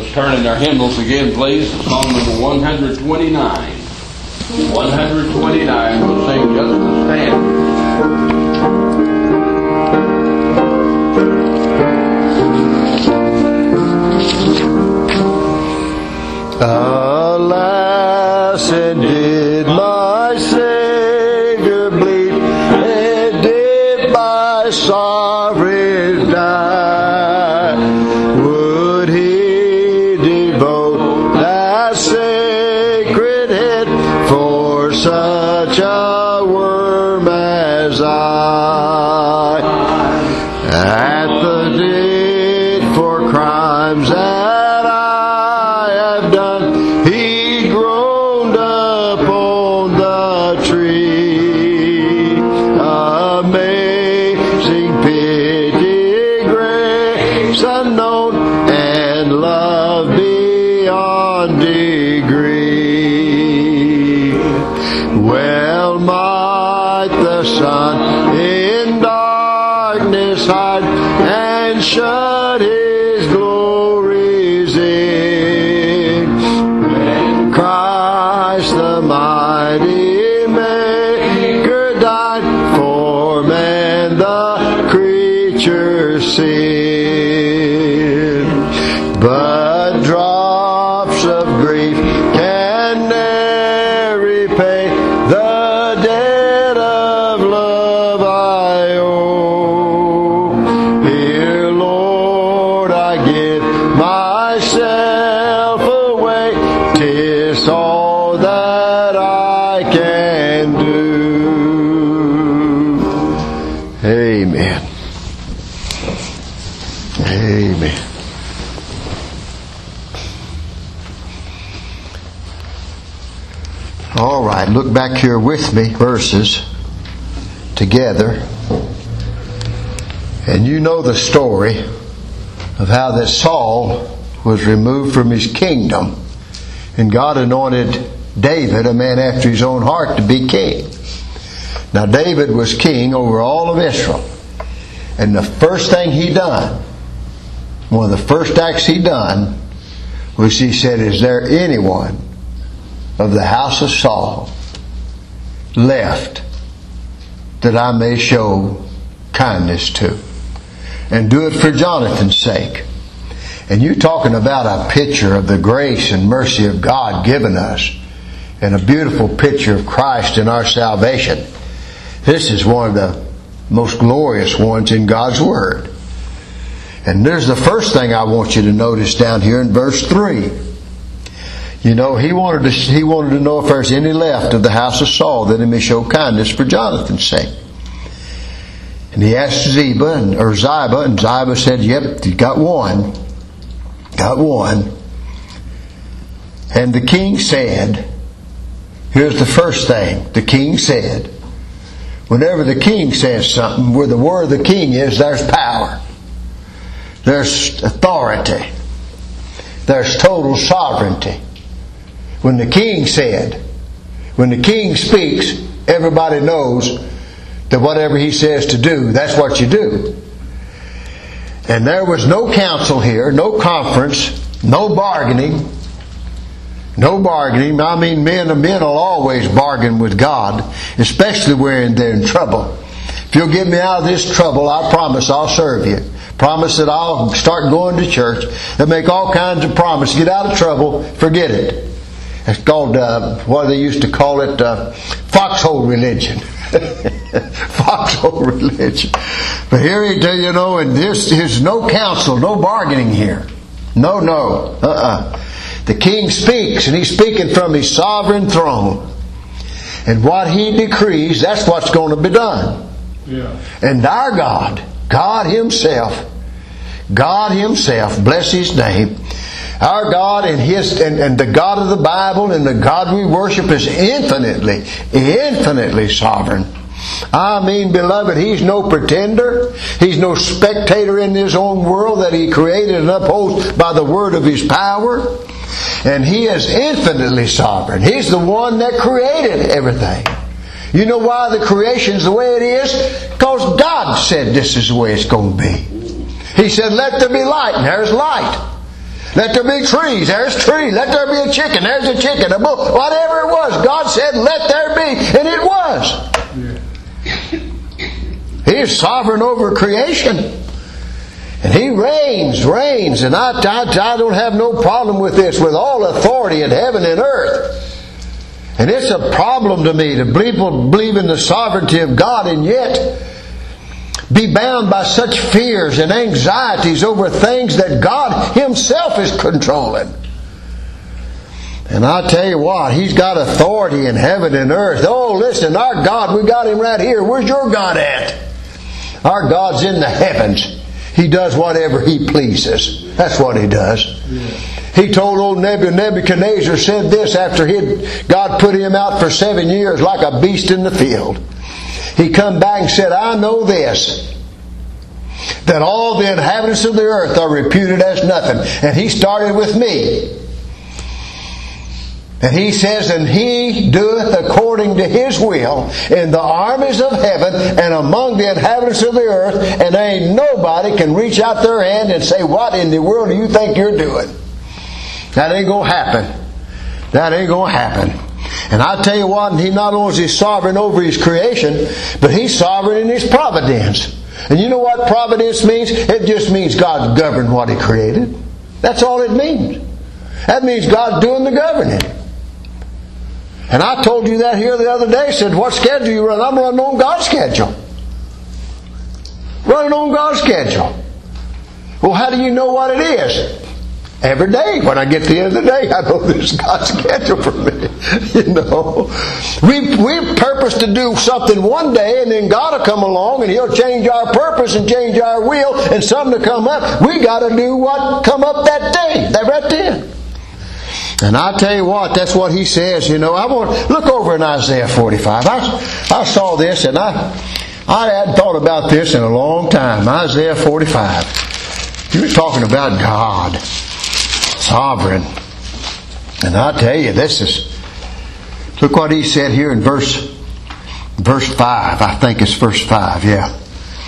Let's turn in our hymnals again, please. Song number 129. 129. We'll sing Just to Stand. Alas, and did my Savior bleed, and did my sovereign die, would He devote that sacred head for such a worm as I? At the date for crimes that I have done, He groaned upon the tree. Amazing pity, grace unknown, and love beyond degree. Well might the sun in darkness hide and shut His glories in, when Christ the mighty Maker died for man the creature's sin. But drops of grief can ne'er repay the debt of love I owe. Here, Lord, I give myself away. 'Tis all that I can do. Amen. Amen. All right, look back here with me, verses together. And you know the story of how that Saul was removed from his kingdom, and God anointed David, a man after His own heart, to be king. Now David was king over all of Israel, and the first thing he done, one of the first acts he done, was he said, "Is there anyone of the house of Saul left that I may show kindness to, and do it for Jonathan's sake?" And you're talking about a picture of the grace and mercy of God given us, and a beautiful picture of Christ in our salvation. This is one of the most glorious ones in God's Word. And there's the first thing I want you to notice down here in verse 3. You know, he wanted to know if there's any left of the house of Saul, that he may show kindness for Jonathan's sake. And he asked Ziba, and Ziba said, "Yep, you got one. Got one." And the king said, here's the first thing the king said. Whenever the king says something, where the word of the king is, there's power. There's authority. There's total sovereignty. When the king speaks, everybody knows that whatever he says to do, that's what you do. And there was no council here, no conference, no bargaining. No bargaining. I mean, men will always bargain with God, especially when they're in trouble. If you'll get me out of this trouble, I promise I'll serve you. Promise that I'll start going to church. They'll make all kinds of promises. Get out of trouble, forget it. It's called, what they used to call it, foxhole religion. Foxhole religion. But here, and there's no counsel, no bargaining here. No. The king speaks, and he's speaking from his sovereign throne. And what he decrees, that's what's going to be done. Yeah. And our God Himself, bless His name, our God and the God of the Bible and the God we worship is infinitely sovereign. I mean, beloved, He's no pretender. He's no spectator in His own world that He created and upholds by the word of His power. And He is infinitely sovereign. He's the one that created everything. You know why the creation's the way it is? Because God said this is the way it's going to be. He said, "Let there be light," and there's light. Let there be trees. There's trees. Let there be a chicken. There's a chicken. A bull. Whatever it was, God said, let there be. And it was. He is sovereign over creation. And He reigns. And I don't have no problem with this. With all authority in heaven and earth. And it's a problem to me to believe in the sovereignty of God and yet be bound by such fears and anxieties over things that God Himself is controlling. And I tell you what, He's got authority in heaven and earth. Oh, listen, our God, we got Him right here. Where's your God at? Our God's in the heavens. He does whatever He pleases. That's what He does. He told old Nebuchadnezzar, said this after God put him out for 7 years like a beast in the field. He come back and said, I know this, that all the inhabitants of the earth are reputed as nothing. And He started with me. And He says, and He doeth according to His will in the armies of heaven and among the inhabitants of the earth, and ain't nobody can reach out their hand and say, what in the world do you think you're doing? That ain't going to happen. That ain't going to happen. And I tell you what, He not only is sovereign over His creation, but He's sovereign in His providence. And you know what providence means? It just means God governed what He created. That's all it means. That means God's doing the governing. And I told you that here the other day. Said, what schedule you run? I'm running on God's schedule. Running on God's schedule. Well, how do you know what it is? Every day, when I get to the end of the day, I know this is God's schedule for me. You know, we purpose to do something one day, and then God will come along, and He'll change our purpose and change our will, and something to come up. We got to do what come up that day, that right then. And I tell you what, that's what He says. You know, I want to look over in Isaiah 45. I saw this, and I hadn't thought about this in a long time. Isaiah 45. He was talking about God. Sovereign. And I tell you, look what He said here in verse 5. I think it's verse 5, yeah.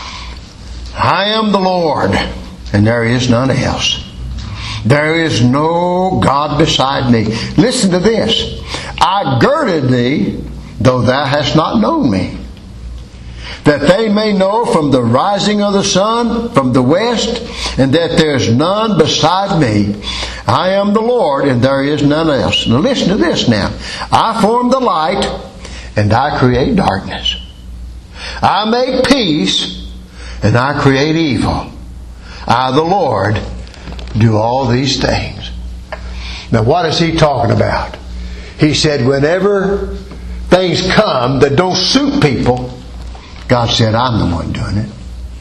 I am the Lord, and there is none else. There is no God beside me. Listen to this. I girded thee, though thou hast not known me, that they may know from the rising of the sun, from the west, and that there is none beside me. I am the Lord, and there is none else. Now listen to this now. I form the light, and I create darkness. I make peace, and I create evil. I, the Lord, do all these things. Now what is He talking about? He said whenever things come that don't suit people, God said, I'm the one doing it.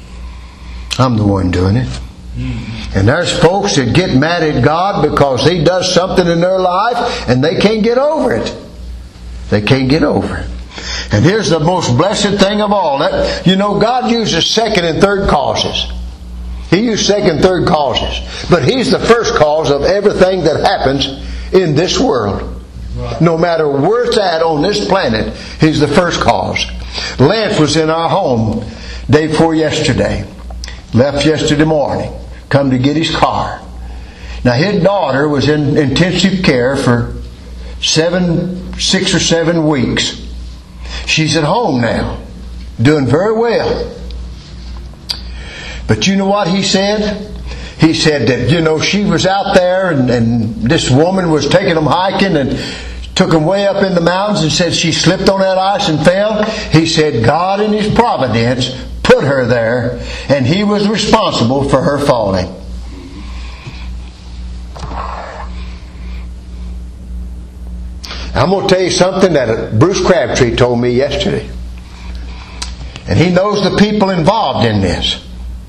I'm the one doing it. And there's folks that get mad at God because He does something in their life and they can't get over it. They can't get over it. And here's the most blessed thing of all. God uses second and third causes. He used second and third causes. But He's the first cause of everything that happens in this world. Right. No matter where it's at on this planet, He's the first cause. Lance was in our home day before yesterday. Left yesterday morning. Come to get his car. Now his daughter was in intensive care for 6 or 7 weeks. She's at home now. Doing very well. But you know what he said? He said that, she was out there and this woman was taking them hiking and took them way up in the mountains and said she slipped on that ice and fell. He said God in His providence put her there and He was responsible for her falling. I'm going to tell you something that Bruce Crabtree told me yesterday. And he knows the people involved in this.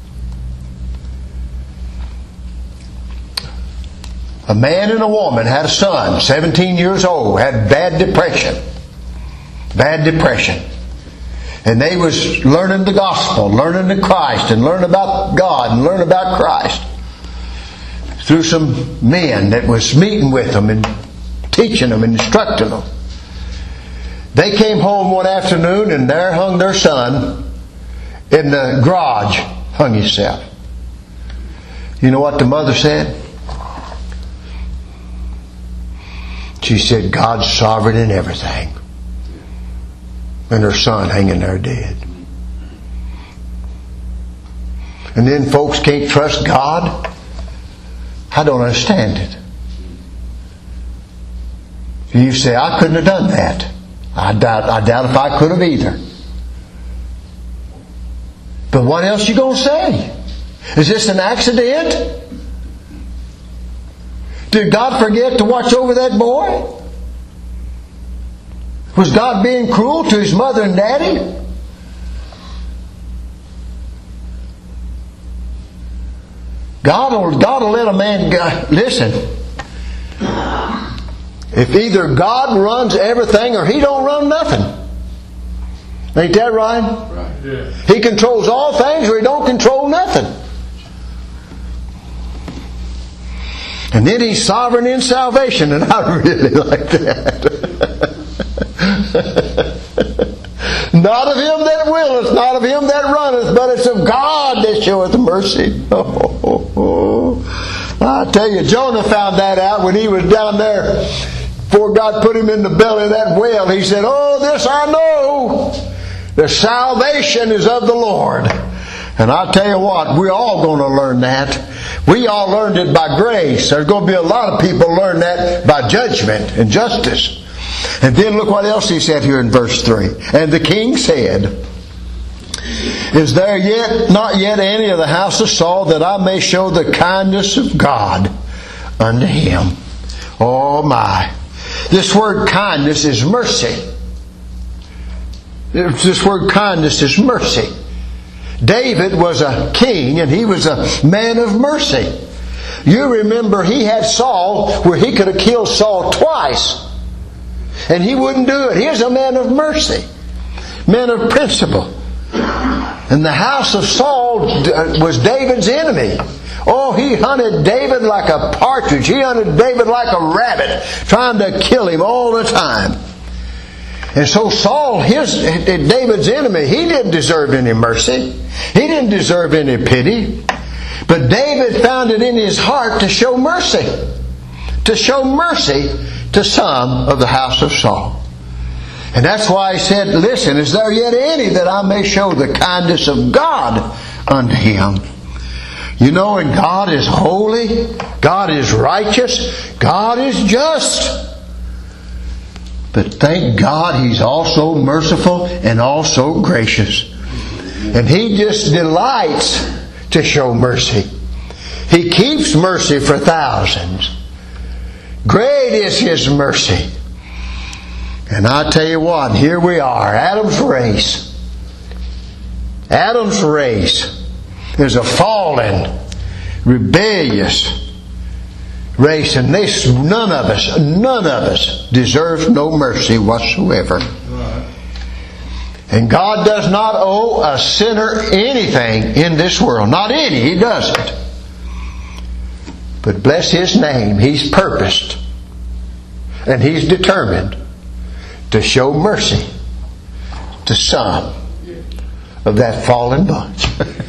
A man and a woman had a son, 17 years old, had bad depression. Bad depression. And they was learning the gospel, learning the Christ, and learning about God, and learning about Christ. Through some men that was meeting with them and teaching them and instructing them. They came home one afternoon and there hung their son in the garage, hung himself. You know what the mother said? She said, God's sovereign in everything. And her son hanging there dead. And then folks can't trust God? I don't understand it. You say, I couldn't have done that. I doubt if I could have either. But what else you going to say? Is this an accident? Did God forget to watch over that boy? Was God being cruel to his mother and daddy? God will let a man go. Listen. If either God runs everything or He don't run nothing. Ain't that right? Right. Yeah. He controls all things or He don't control nothing. And then He's sovereign in salvation, and I really like that. Not of him that willeth, not of him that runneth, but it's of God that showeth mercy. I tell you, Jonah found that out when he was down there. Before God put him in the belly of that whale, he said, oh, this I know. The salvation is of the Lord. And I tell you what, we're all going to learn that. We all learned it by grace. There's going to be a lot of people learn that by judgment and justice. And then look what else he said here in verse 3. And the king said, is there not yet any of the house of Saul, that I may show the kindness of God unto him? Oh my. This word kindness is mercy. This word kindness is mercy. David was a king and he was a man of mercy. You remember he had Saul where he could have killed Saul twice. And he wouldn't do it. He was a man of mercy. Man of principle. And the house of Saul was David's enemy. Oh, he hunted David like a partridge. He hunted David like a rabbit, trying to kill him all the time. And so Saul, David's enemy, he didn't deserve any mercy. He didn't deserve any pity. But David found it in his heart to show mercy. To show mercy to some of the house of Saul. And that's why he said, listen, is there yet any that I may show the kindness of God unto him? You know, and God is holy, God is righteous, God is just. But thank God He's also merciful and also gracious. And He just delights to show mercy. He keeps mercy for thousands. Great is His mercy. And I tell you what, here we are, Adam's race. Adam's race is a fallen, rebellious race, and none of us deserves no mercy whatsoever. Right. And God does not owe a sinner anything in this world. Not any, He doesn't. But bless His name, He's purposed and He's determined to show mercy to some of that fallen bunch.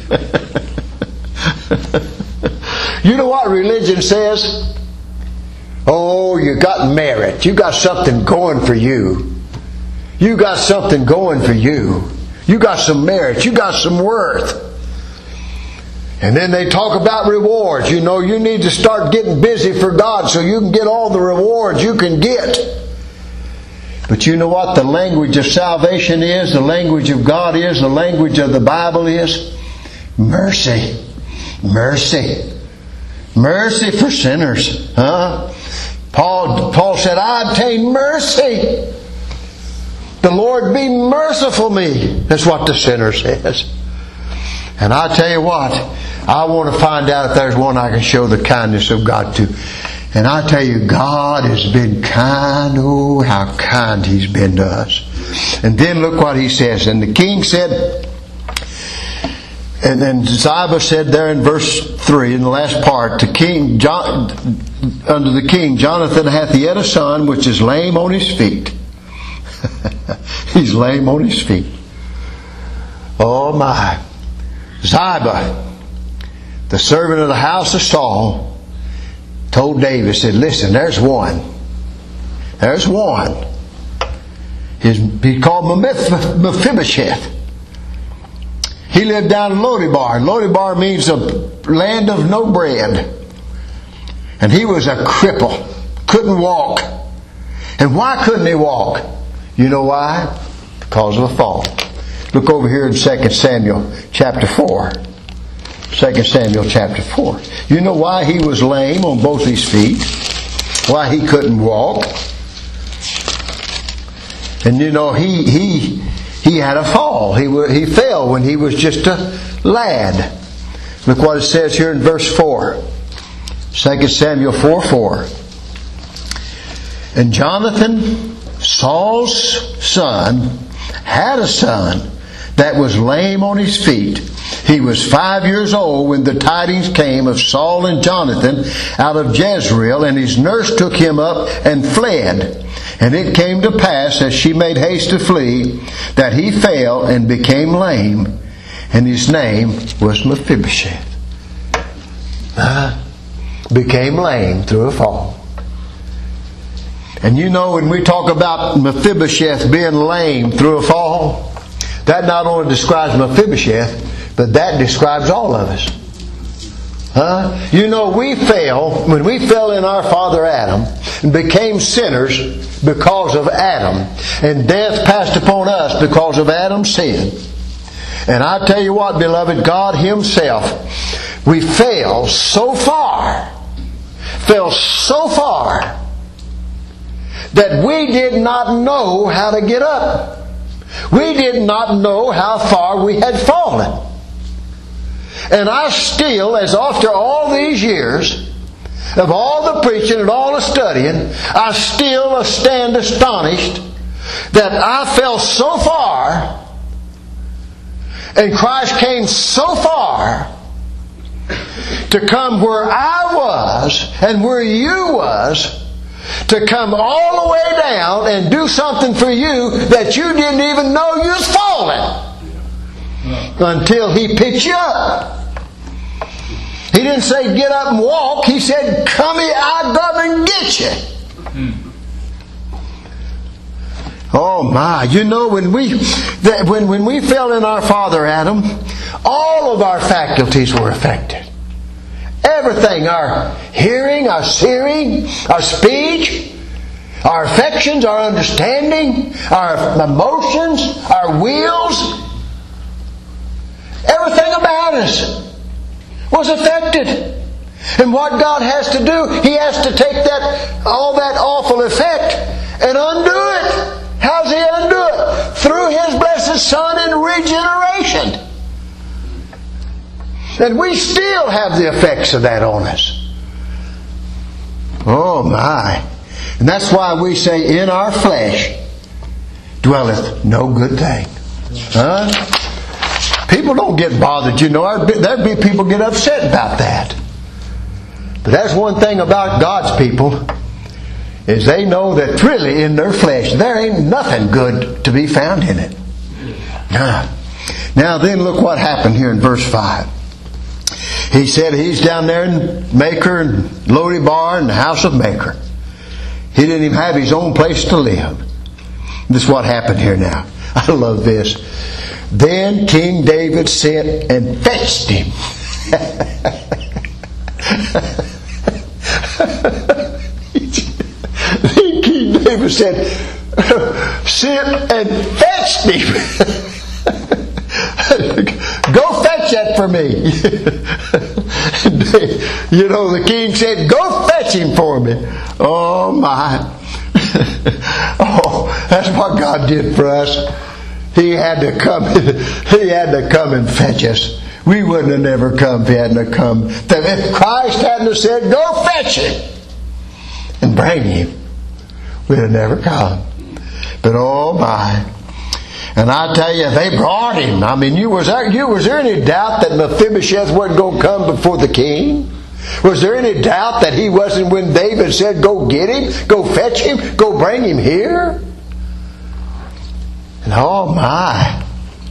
You know what religion says? Oh, you got merit. You got something going for you. You got something going for you. You got some merit. You got some worth. And then they talk about rewards. You know, you need to start getting busy for God so you can get all the rewards you can get. But you know what the language of salvation is? The language of God is? The language of the Bible is? Mercy. Mercy. Mercy for sinners. Huh? Paul said, I obtain mercy. The Lord be merciful to me. That's what the sinner says. And I tell you what, I want to find out if there's one I can show the kindness of God to. And I tell you, God has been kind. Oh, how kind He's been to us. And then look what he says. And the king said, and then Ziba said there in verse 3, in the last part, unto the king, Jonathan hath yet a son, which is lame on his feet. He's lame on his feet. Oh my. Ziba, the servant of the house of Saul, told David, said, listen, there's one There's one. He's called Mephibosheth. He lived down in Lodebar. Lodebar means a land of no bread. And he was a cripple. Couldn't walk. And why couldn't he walk? You know why? Because of a fall. Look over here in 2 Samuel chapter 4. 2 Samuel chapter 4. You know why he was lame on both his feet? Why he couldn't walk? And you know, he had a fall. He fell when he was just a lad. Look what it says here in verse 4. 2 Samuel 4:4. And Jonathan, Saul's son, had a son that was lame on his feet. He was 5 years old when the tidings came of Saul and Jonathan out of Jezreel, and his nurse took him up and fled. And it came to pass, as she made haste to flee, that he fell and became lame, and his name was Mephibosheth. Became lame through a fall. And you know, when we talk about Mephibosheth being lame through a fall, that not only describes Mephibosheth, but that describes all of us. You know, we fell, when we fell in our father Adam, and became sinners because of Adam. And death passed upon us because of Adam's sin. And I tell you what, beloved, God Himself, we fell so far, that we did not know how to get up. We did not know how far we had fallen. And I still, as after all these years of all the preaching and all the studying, I still stand astonished that I fell so far, and Christ came so far to come where I was and where you was, to come all the way down and do something for you that you didn't even know you was falling until He picked you up. He didn't say get up and walk. He said, come here, I'll come and get you. Oh my! You know, when we fell in our father Adam, all of our faculties were affected. Everything, our hearing, our seeing, our speech, our affections, our understanding, our emotions, our wills, everything about us was affected. And what God has to do, He has to take all that awful effect and undo it. How's He undo it? Through His blessed Son in regeneration. And we still have the effects of that on us. Oh my. And that's why we say, in our flesh dwelleth no good thing. People don't get bothered, you know. There'd be people get upset about that. But that's one thing about God's people, is they know that really in their flesh there ain't nothing good to be found in it. Now then, look what happened here in verse 5. He said he's down there in Maker and Lodebar in the house of Maker. He didn't even have his own place to live. This is what happened here now. I love this. Then King David sent and fetched him. Then King David said, sent and fetched him. Go fetch that for me. You know, the king said, go fetch him for me. Oh my. Oh, that's what God did for us. He had to come. He had to come and fetch us. We wouldn't have never come if He hadn't have come. If Christ hadn't have said, go fetch him and bring him, we'd have never come. But oh my. And I tell you, they brought him. I mean, was there any doubt that Mephibosheth wasn't going to come before the king? Was there any doubt that he wasn't, when David said, go get him, go fetch him, go bring him here? And oh my.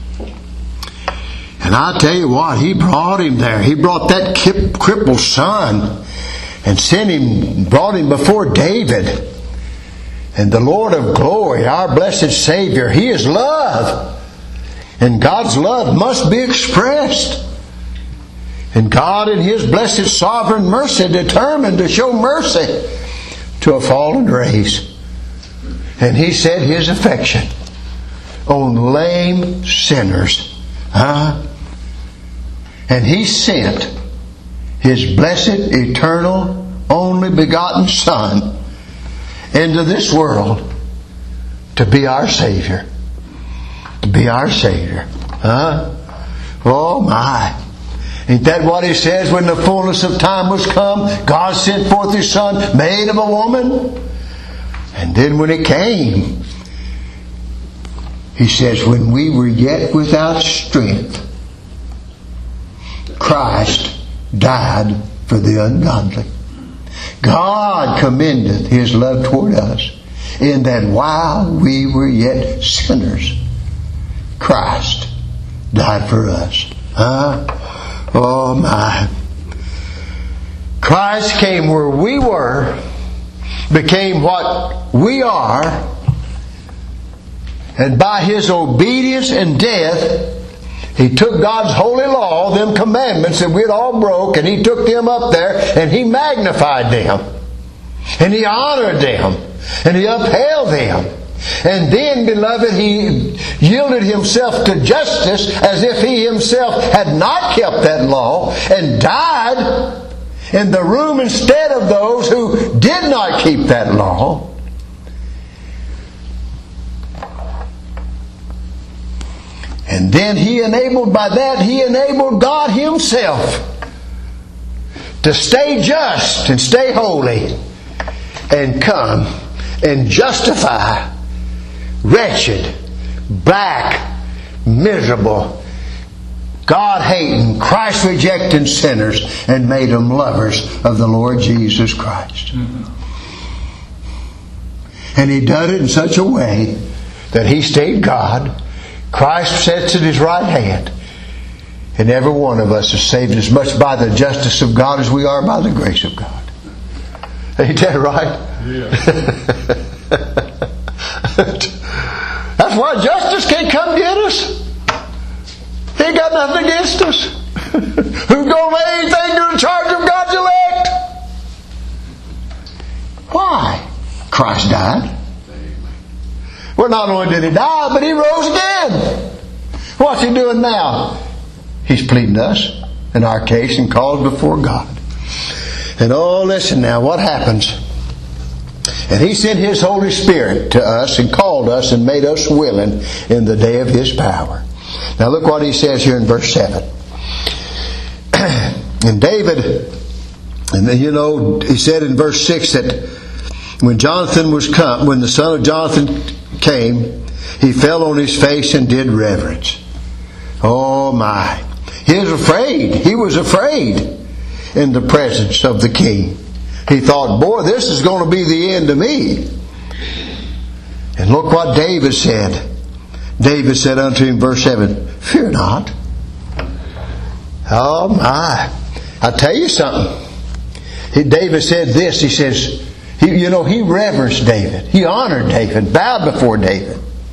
And I tell you what, He brought him there. He brought that crippled son and brought him before David. And the Lord of glory, our blessed Savior, He is love. And God's love must be expressed. And God in His blessed sovereign mercy determined to show mercy to a fallen race. And He set His affection on lame sinners. And He sent His blessed, eternal, only begotten Son into this world to be our Savior. To be our Savior. Oh my. Ain't that what He says? When the fullness of time was come, God sent forth His Son, made of a woman. And then when He came, He says, when we were yet without strength, Christ died for the ungodly. God commendeth His love toward us, in that while we were yet sinners, Christ died for us. Oh my. Christ came where we were, became what we are, and by His obedience and death, He took God's holy law, them commandments that we'd all broke, and He took them up there and He magnified them. And He honored them. And He upheld them. And then, beloved, He yielded Himself to justice as if He Himself had not kept that law, and died in the room instead of those who did not keep that law. And then He enabled God Himself to stay just and stay holy and come and justify wretched, black, miserable, God-hating, Christ-rejecting sinners, and made them lovers of the Lord Jesus Christ. And He done it in such a way that He stayed God. Christ sits at His right hand. And every one of us is saved as much by the justice of God as we are by the grace of God. Ain't that right? Yeah. That's why justice can't come get us. He ain't got nothing against us. Who's going to lay anything to the charge of God's elect? Why? Christ died. Well, not only did He die, but He rose again. What's He doing now? He's pleading us in our case and called before God. And oh, listen now, what happens? And He sent His Holy Spirit to us and called us and made us willing in the day of His power. Now look what He says here in verse 7. And David, and then, He said in verse 6 that when the son of Jonathan came, he fell on his face and did reverence. Oh my. He was afraid in the presence of the king. He thought, boy, this is going to be the end of me. And look what David said. David said unto him, verse 7, fear not. Oh my. I'll tell you something. David said this. He says, he reverenced David. He honored David, bowed before David.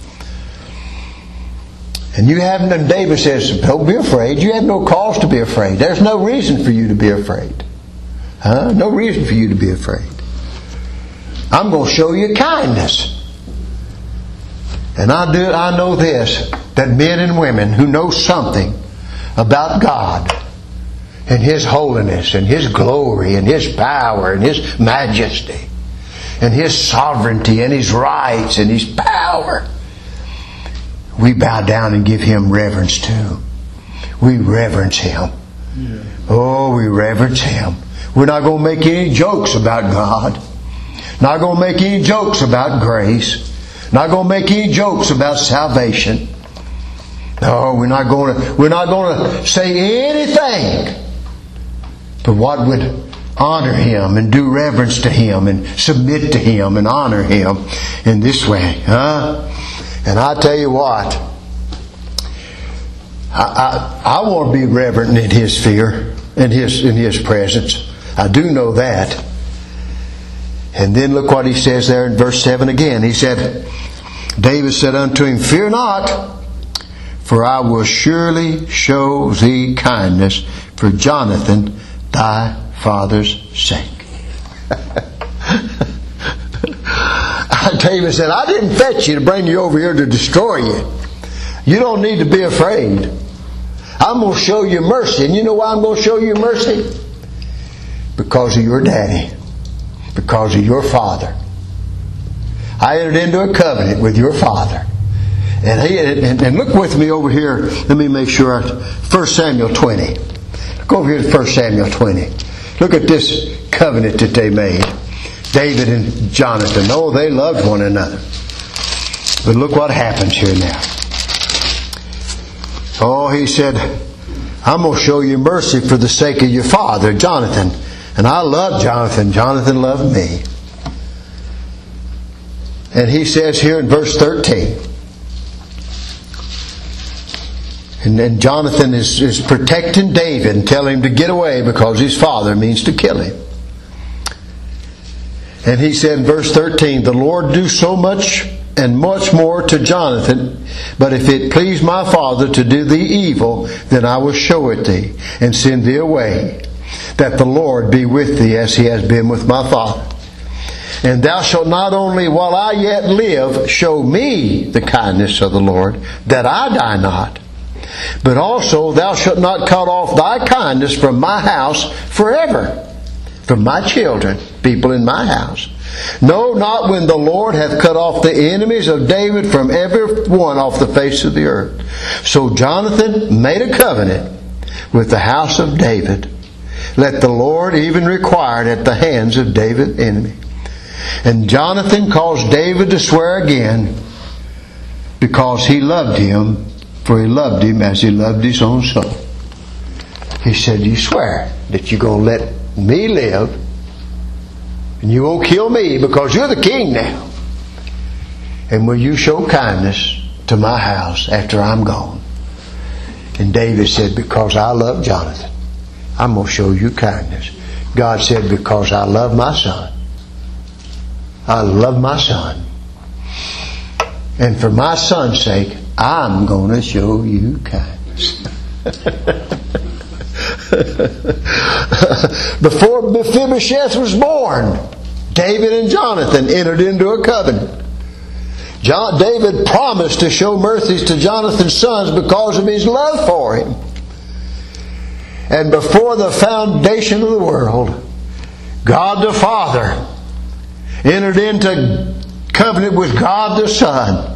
And David says, don't be afraid. You have no cause to be afraid. There's no reason for you to be afraid. No reason for you to be afraid. I'm going to show you kindness. And I know this, that men and women who know something about God and His holiness and His glory and His power and His majesty and His sovereignty and His rights and His power, we bow down and give Him reverence too. We reverence Him. Yeah. Oh, we reverence Him. We're not going to make any jokes about God. Not going to make any jokes about grace. Not going to make any jokes about salvation. No, we're not going to say anything but what would honor Him and do reverence to Him and submit to Him and honor Him in this way. And I tell you what, I want to be reverent in His fear, in His presence. I do know that. And then look what he says there in verse 7 again. He said, David said unto him, Fear not, for I will surely show thee kindness for Jonathan thy father's sake. David said, I didn't fetch you to bring you over here to destroy you. You don't need to be afraid. I'm going to show you mercy. And you know why I'm going to show you mercy? Because of your daddy. Because of your father. I entered into a covenant with your father. And look with me over here. Let me make sure. 1 Samuel 20. Go over here to 1 Samuel 20. Look at this covenant that they made. David and Jonathan. Oh, they loved one another. But look what happens here now. Oh, he said, I'm going to show you mercy for the sake of your father, Jonathan. And I love Jonathan. Jonathan loved me. And he says here in verse 13. And then Jonathan is protecting David and telling him to get away because his father means to kill him. And he said in verse 13, The Lord do so much and much more to Jonathan, but if it please my father to do thee evil, then I will show it thee and send thee away, that the Lord be with thee as he has been with my father. And thou shalt not only while I yet live show me the kindness of the Lord, that I die not, but also thou shalt not cut off thy kindness from my house forever, from my children, people in my house. No, not when the Lord hath cut off the enemies of David from every one off the face of the earth. So Jonathan made a covenant with the house of David. Let the Lord even require it at the hands of David's enemy. And Jonathan caused David to swear again, because he loved him, for he loved him as he loved his own soul. He said, You swear that you're going to let me live, and you won't kill me because you're the king now. And will you show kindness to my house after I'm gone? And David said, Because I love Jonathan, I'm going to show you kindness. God said, Because I love my son. I love my son. And for my son's sake, I'm going to show you kindness. Before Mephibosheth was born, David and Jonathan entered into a covenant. David promised to show mercies to Jonathan's sons because of his love for him. And before the foundation of the world, God the Father entered into covenant with God the Son.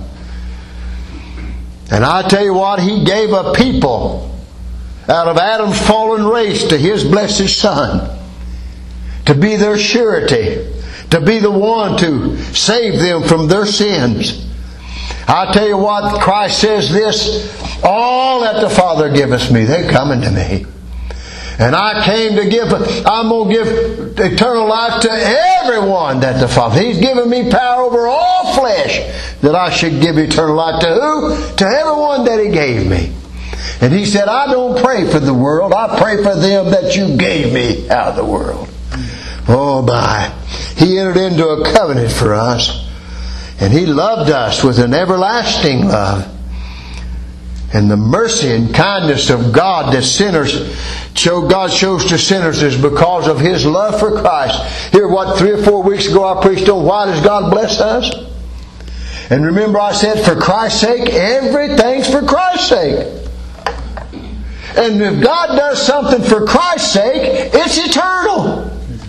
And I tell you what, He gave a people out of Adam's fallen race to His blessed Son to be their surety, to be the one to save them from their sins. I tell you what, Christ says this, all that the Father giveth me, they're coming to me. And I came to give, I'm going to give eternal life to everyone that the Father. He's given me power over all flesh, that I should give eternal life to who? To everyone that He gave me. And He said, I don't pray for the world, I pray for them that you gave me out of the world. Oh my. He entered into a covenant for us. And He loved us with an everlasting love. And the mercy and kindness of God that God shows to sinners is because of His love for Christ. Here, 3 or 4 weeks ago I preached on why does God bless us? And remember I said, for Christ's sake, everything's for Christ's sake. And if God does something for Christ's sake, it's eternal.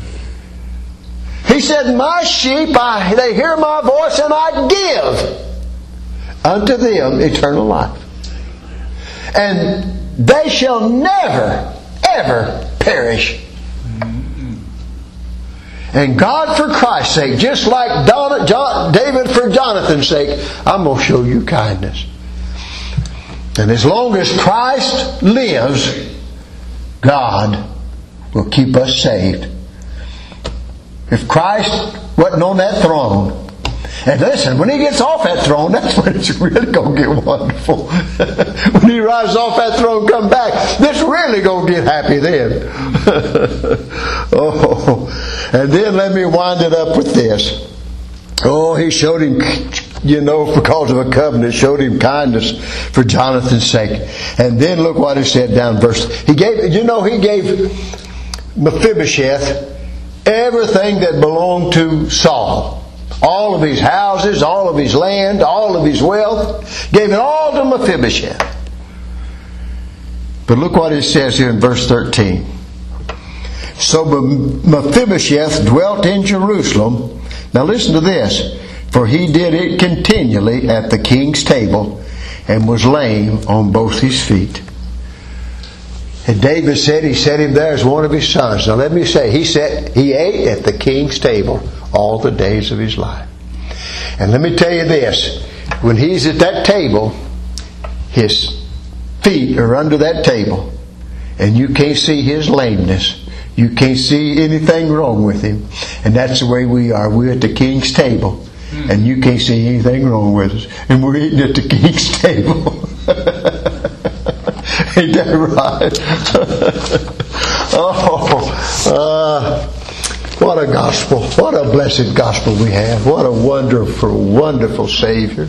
He said, my sheep, they hear my voice and I give unto them eternal life. And they shall never, ever perish. And God for Christ's sake, just like David for Jonathan's sake, I'm going to show you kindness. And as long as Christ lives, God will keep us saved. If Christ wasn't on that throne, And listen, when he gets off that throne, that's when it's really going to get wonderful. When he rises off that throne and come back, this really going to get happy then. Oh, and then let me wind it up with this. Oh, he showed him, because of a covenant, showed him kindness for Jonathan's sake. And then look what he said down verse. He gave Mephibosheth everything that belonged to Saul. All of his houses, all of his land, all of his wealth. Gave it all to Mephibosheth. But look what it says here in verse 13. So Mephibosheth dwelt in Jerusalem. Now listen to this. For he did it continually at the king's table, and was lame on both his feet. And David said he set him there as one of his sons. Now let me say, he ate at the king's table all the days of his life. And let me tell you this, when he's at that table, his feet are under that table, and you can't see his lameness. You can't see anything wrong with him. And that's the way we are. We're at the king's table, and you can't see anything wrong with us. And we're eating at the king's table. Ain't that right? What a gospel. What a blessed gospel we have. What a wonderful, wonderful Savior.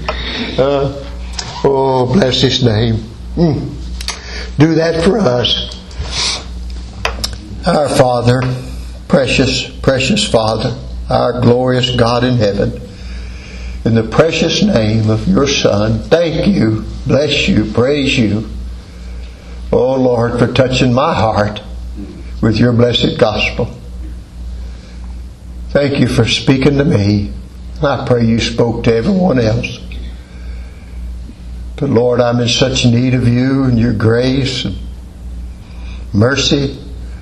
Bless His name. Do that for us. Our Father, precious, precious Father, our glorious God in heaven, in the precious name of your Son, thank you, bless you, praise you, oh Lord, for touching my heart with your blessed gospel. Thank you for speaking to me. I pray you spoke to everyone else. But Lord, I'm in such need of you and your grace and mercy.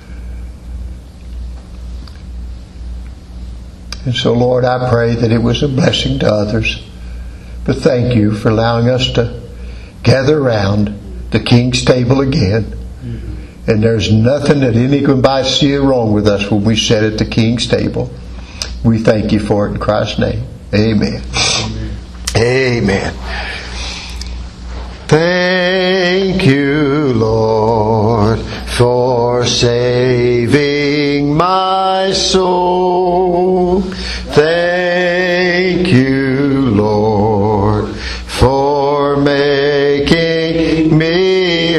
And so, Lord, I pray that it was a blessing to others. But thank you for allowing us to gather around the King's table again. And there's nothing that anybody see wrong with us when we sit at the King's table. We thank you for it in Christ's name. Amen. Amen. Thank you, Lord, for saving my soul. Thank you, Lord, for making me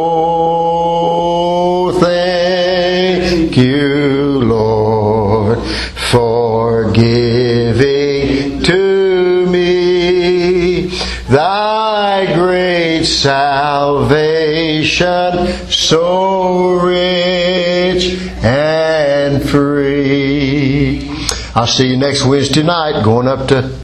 whole. Thank you, Lord, for giving to me thy great salvation, so rich and free. I'll see you next Wednesday night going up to